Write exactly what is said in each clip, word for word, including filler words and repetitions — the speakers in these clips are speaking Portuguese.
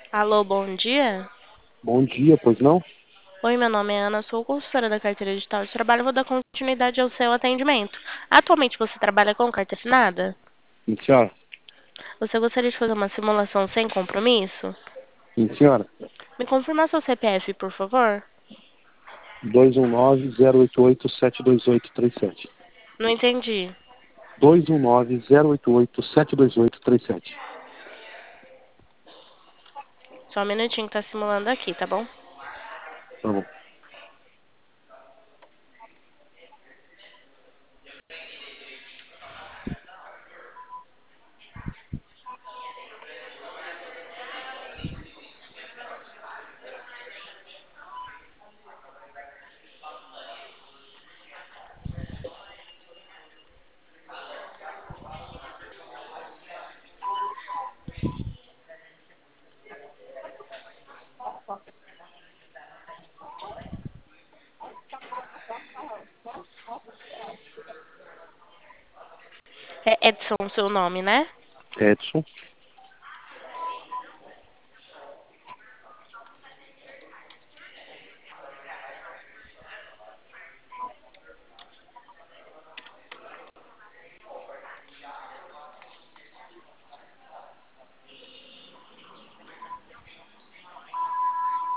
Alô, bom dia. Bom dia, pois não? Oi, meu nome é Ana, sou consultora da carteira digital de trabalho. Vou dar continuidade ao seu atendimento. Atualmente você trabalha com carta assinada? Sim, senhora. Você gostaria de fazer uma simulação sem compromisso? Sim, senhora. Me confirma seu C P F, por favor. dois um nove, zero oito oito, sete dois oito três sete. Não entendi. dois um nove, zero oito oito, sete dois oito três sete. Só um minutinho que tá simulando aqui, tá bom? Tá bom. É Edson seu nome, né? Edson.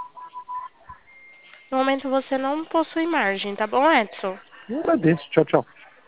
No momento você não possui margem, tá bom, Edson? Um agradeço. Tchau, tchau.